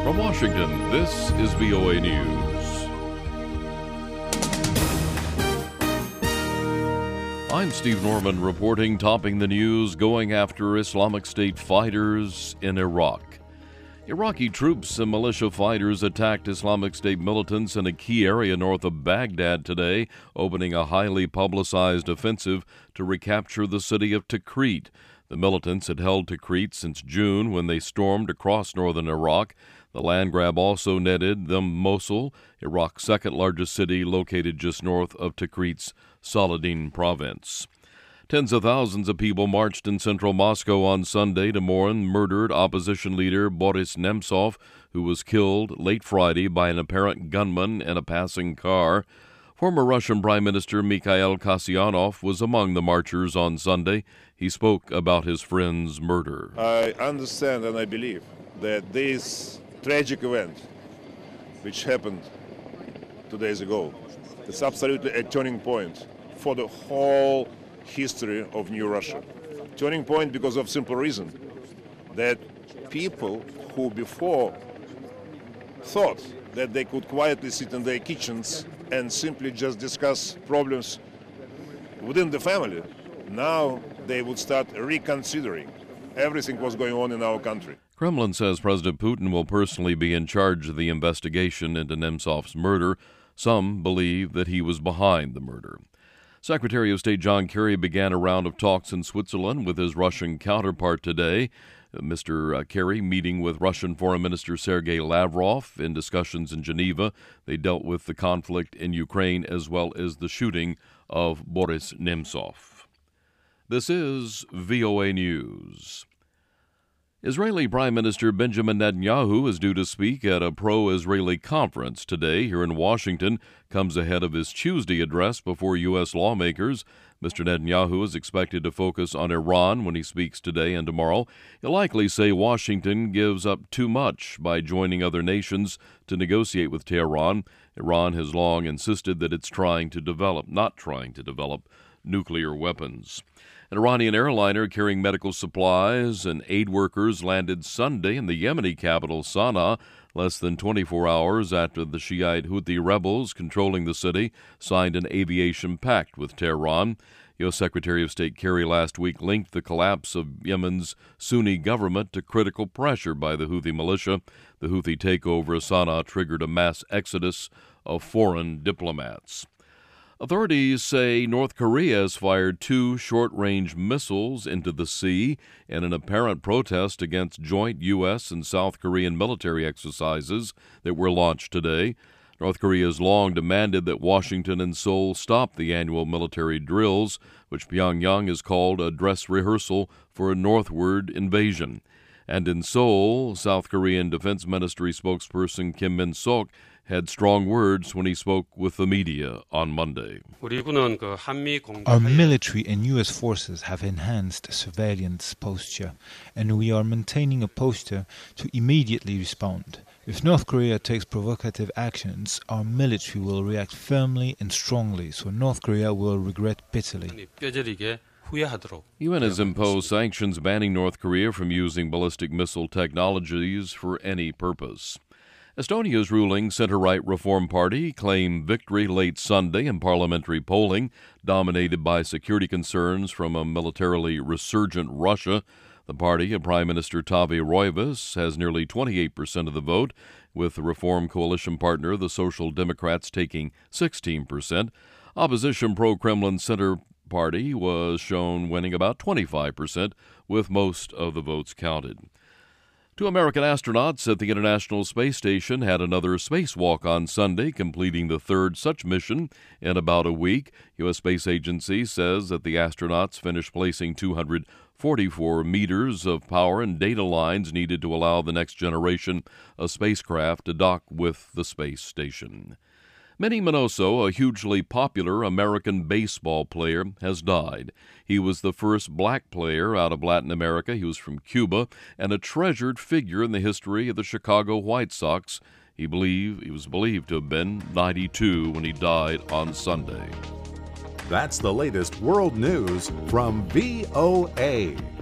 From Washington, this is VOA News. I'm Steve Norman reporting, topping the news, going after Islamic State fighters in Iraq. Iraqi troops and militia fighters attacked Islamic State militants in a key area north of Baghdad today, opening a highly publicized offensive to recapture the city of Tikrit. The militants had held Tikrit since June when they stormed across northern Iraq. The land grab also netted them Mosul, Iraq's second-largest city located just north of Tikrit's Saladin province. Tens of thousands of people marched in central Moscow on Sunday to mourn murdered opposition leader Boris Nemtsov, who was killed late Friday by an apparent gunman in a passing car. Former Russian Prime Minister Mikhail Kasyanov was among the marchers on Sunday. He spoke about his friend's murder. I understand and I believe that this tragic event, which happened 2 days ago, is absolutely a turning point for the whole history of New Russia. Turning point because of simple reason that people who before thought that they could quietly sit in their kitchens and simply just discuss problems within the family, now they would start reconsidering everything what's going on in our country. Kremlin says President Putin will personally be in charge of the investigation into Nemtsov's murder. Some believe that he was behind the murder. Secretary of State John Kerry began a round of talks in Switzerland with his Russian counterpart today. Mr. Kerry meeting with Russian Foreign Minister Sergei Lavrov in discussions in Geneva. They dealt with the conflict in Ukraine as well as the shooting of Boris Nemtsov. This is VOA News. Israeli Prime Minister Benjamin Netanyahu is due to speak at a pro-Israeli conference today here in Washington. Comes ahead of his Tuesday address before U.S. lawmakers. Mr. Netanyahu is expected to focus on Iran when he speaks today and tomorrow. He'll likely say Washington gives up too much by joining other nations to negotiate with Tehran. Iran has long insisted that it's not trying to develop nuclear weapons. An Iranian airliner carrying medical supplies and aid workers landed Sunday in the Yemeni capital, Sana'a, less than 24 hours after the Shiite Houthi rebels controlling the city signed an aviation pact with Tehran. U.S. Secretary of State Kerry last week linked the collapse of Yemen's Sunni government to critical pressure by the Houthi militia. The Houthi takeover of Sana'a triggered a mass exodus of foreign diplomats. Authorities say North Korea has fired 2 short-range missiles into the sea in an apparent protest against joint U.S. and South Korean military exercises that were launched today. North Korea has long demanded that Washington and Seoul stop the annual military drills, which Pyongyang has called a dress rehearsal for a northward invasion. And in Seoul, South Korean Defense Ministry spokesperson Kim Min-sok had strong words when he spoke with the media on Monday. Our military and U.S. forces have enhanced surveillance posture, and we are maintaining a posture to immediately respond. If North Korea takes provocative actions, our military will react firmly and strongly, so North Korea will regret bitterly. UN has imposed sanctions banning North Korea from using ballistic missile technologies for any purpose. Estonia's ruling center-right Reform Party claimed victory late Sunday in parliamentary polling, dominated by security concerns from a militarily resurgent Russia. The party of Prime Minister Taavi Rõivas has nearly 28% of the vote, with the Reform coalition partner, the Social Democrats, taking 16%. Opposition pro-Kremlin Center Party was shown winning about 25%, with most of the votes counted. 2 American astronauts at the International Space Station had another spacewalk on Sunday, completing the 3rd such mission in about a week. U.S. Space Agency says that the astronauts finished placing 244 meters of power and data lines needed to allow the next generation of spacecraft to dock with the space station. Manny Minoso, a hugely popular American baseball player, has died. He was the first black player out of Latin America. He was from Cuba and a treasured figure in the history of the Chicago White Sox. He was believed to have been 92 when he died on Sunday. That's the latest world news from VOA.